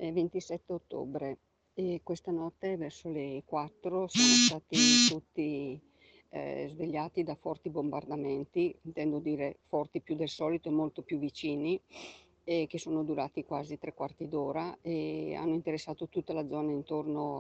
È 27 ottobre e questa notte verso le 4 siamo stati tutti svegliati da forti bombardamenti, intendo dire forti più del solito e molto più vicini, che sono durati quasi tre quarti d'ora e hanno interessato tutta la zona intorno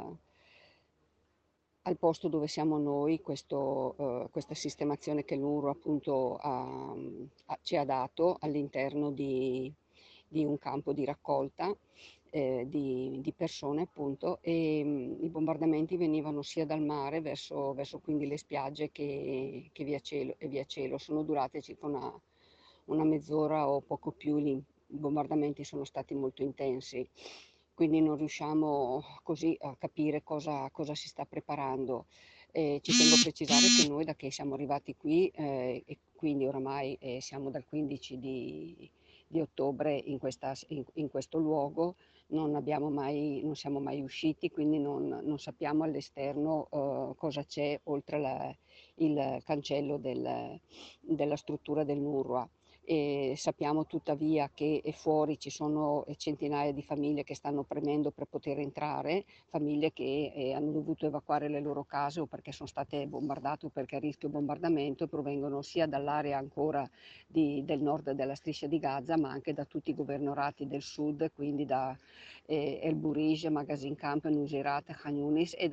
al posto dove siamo noi, questa sistemazione che l'UNRWA appunto ci ha dato all'interno di un campo di raccolta di persone appunto e i bombardamenti venivano sia dal mare verso quindi le spiagge che via cielo, e via cielo. Sono durate circa una mezz'ora o poco più, i bombardamenti sono stati molto intensi, quindi non riusciamo così a capire cosa si sta preparando. Ci tengo a precisare che noi da che siamo arrivati qui e quindi oramai siamo dal 15 di ottobre in questo luogo, non siamo mai usciti, quindi non sappiamo all'esterno cosa c'è oltre il cancello della struttura dell'UNRWA. E sappiamo tuttavia che fuori ci sono centinaia di famiglie che stanno premendo per poter entrare, famiglie che hanno dovuto evacuare le loro case o perché sono state bombardate o perché a rischio bombardamento e provengono sia dall'area ancora del nord della striscia di Gaza, ma anche da tutti i governorati del sud, quindi da El Burij, Magazin Camp, Nuseirat, Khan Yunis e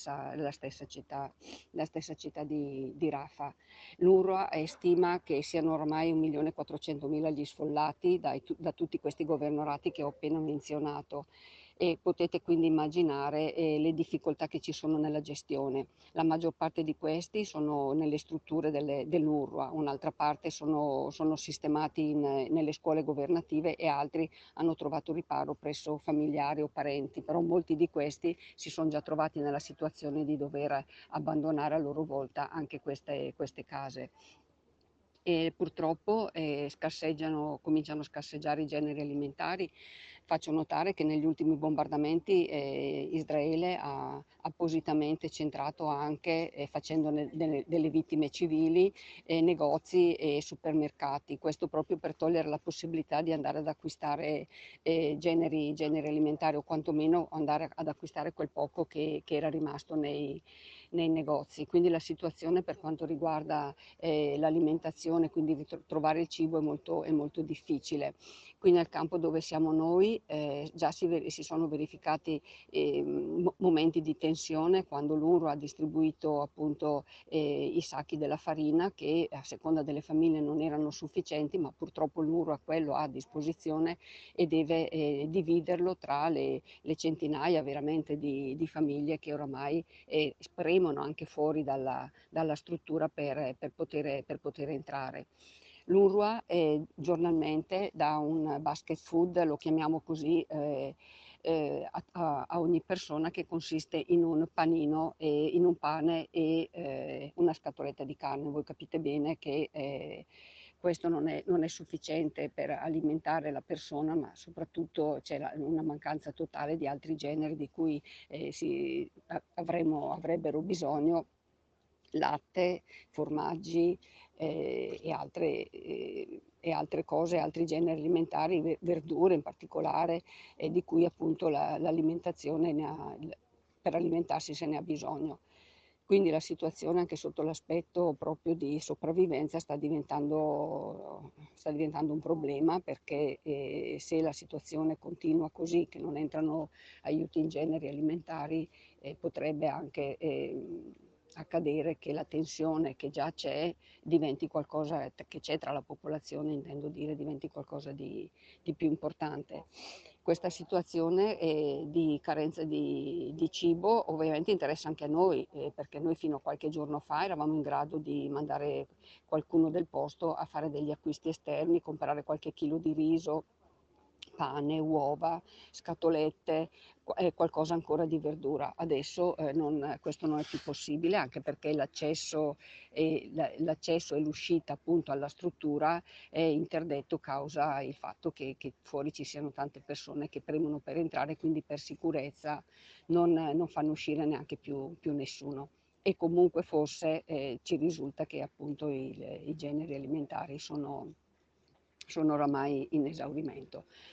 la stessa città di Rafah. L'UNRWA stima che siano ormai 1.400.000 gli sfollati da tutti questi governorati che ho appena menzionato e potete quindi immaginare le difficoltà che ci sono nella gestione. La maggior parte di questi sono nelle strutture dell'UNRWA, un'altra parte sono sistemati nelle scuole governative e altri hanno trovato riparo presso familiari o parenti, però molti di questi si sono già trovati nella situazione di dover abbandonare a loro volta anche queste case. E purtroppo cominciano a scarseggiare i generi alimentari. Faccio notare che negli ultimi bombardamenti Israele ha appositamente centrato anche, facendo delle vittime civili, negozi e supermercati, questo proprio per togliere la possibilità di andare ad acquistare generi alimentari o quantomeno andare ad acquistare quel poco che era rimasto nei negozi. Quindi la situazione per quanto riguarda l'alimentazione, quindi trovare il cibo è molto difficile. Qui nel campo dove siamo noi già si sono verificati momenti di tensione quando l'UNRWA ha distribuito appunto i sacchi della farina che a seconda delle famiglie non erano sufficienti, ma purtroppo l'UNRWA quello ha a disposizione e deve dividerlo tra le centinaia veramente di famiglie che oramai premono anche fuori dalla struttura per poter entrare. L'UNRWA giornalmente dà un basket food, lo chiamiamo così, a ogni persona, che consiste in un panino, in un pane e una scatoletta di carne. Voi capite bene che questo non è sufficiente per alimentare la persona, ma soprattutto c'è una mancanza totale di altri generi di cui avrebbero bisogno: latte, formaggi e altre cose, altri generi alimentari, verdure in particolare, di cui appunto l'alimentazione per alimentarsi se ne ha bisogno. Quindi la situazione anche sotto l'aspetto proprio di sopravvivenza sta diventando un problema, perché se la situazione continua così, che non entrano aiuti in generi alimentari, potrebbe anche accadere che la tensione che già c'è diventi qualcosa che c'è tra la popolazione, intendo dire, diventi qualcosa di più importante. Questa situazione di carenza di cibo ovviamente interessa anche a noi, perché noi fino a qualche giorno fa eravamo in grado di mandare qualcuno del posto a fare degli acquisti esterni, comprare qualche chilo di riso, pane, uova, scatolette, qualcosa ancora di verdura. Adesso questo non è più possibile, anche perché l'accesso e l'uscita appunto alla struttura è interdetto causa il fatto che fuori ci siano tante persone che premono per entrare, quindi per sicurezza non fanno uscire neanche più nessuno. E comunque forse ci risulta che appunto i generi alimentari sono oramai in esaurimento.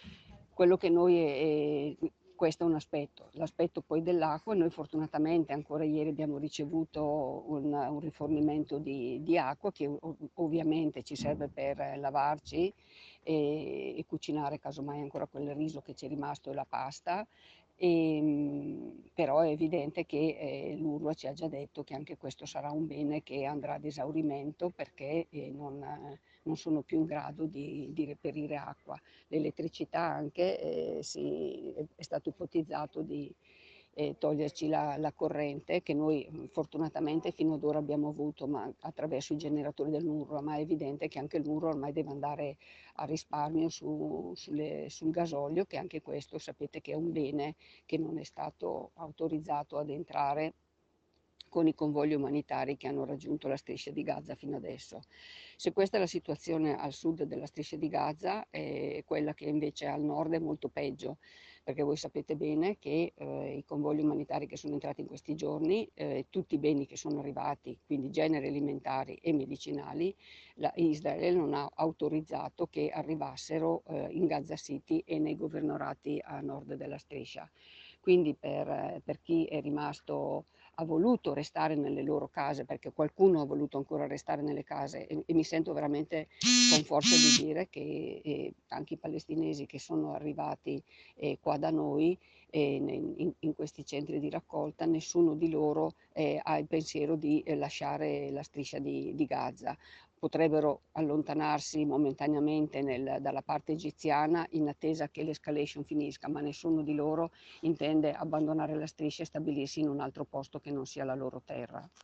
quello che noi questo è un aspetto. L'aspetto poi dell'acqua, noi fortunatamente ancora ieri abbiamo ricevuto un rifornimento di acqua che ovviamente ci serve per lavarci e cucinare casomai ancora quel riso che ci è rimasto e la pasta. Però è evidente che l'URWA ci ha già detto che anche questo sarà un bene che andrà ad esaurimento perché non sono più in grado di reperire acqua. L'elettricità anche, è stato ipotizzato di toglierci la corrente che noi fortunatamente fino ad ora abbiamo avuto ma attraverso i generatori dell'UNRWA, ma è evidente che anche l'UNRWA ormai deve andare a risparmio sul gasolio, che anche questo sapete che è un bene che non è stato autorizzato ad entrare con i convogli umanitari che hanno raggiunto la striscia di Gaza fino adesso. Se questa è la situazione al sud della striscia di Gaza, quella che invece al nord è molto peggio, perché voi sapete bene che i convogli umanitari che sono entrati in questi giorni, tutti i beni che sono arrivati, quindi generi alimentari e medicinali, Israele non ha autorizzato che arrivassero in Gaza City e nei governorati a nord della striscia. Quindi per chi è rimasto ha voluto restare nelle loro case, perché qualcuno ha voluto ancora restare nelle case e mi sento veramente con forza di dire che anche i palestinesi che sono arrivati qua da noi in questi centri di raccolta, nessuno di loro ha il pensiero di lasciare la striscia di Gaza. Potrebbero allontanarsi momentaneamente dalla parte egiziana in attesa che l'escalation finisca, ma nessuno di loro intende abbandonare la striscia e stabilirsi in un altro posto che non sia la loro terra.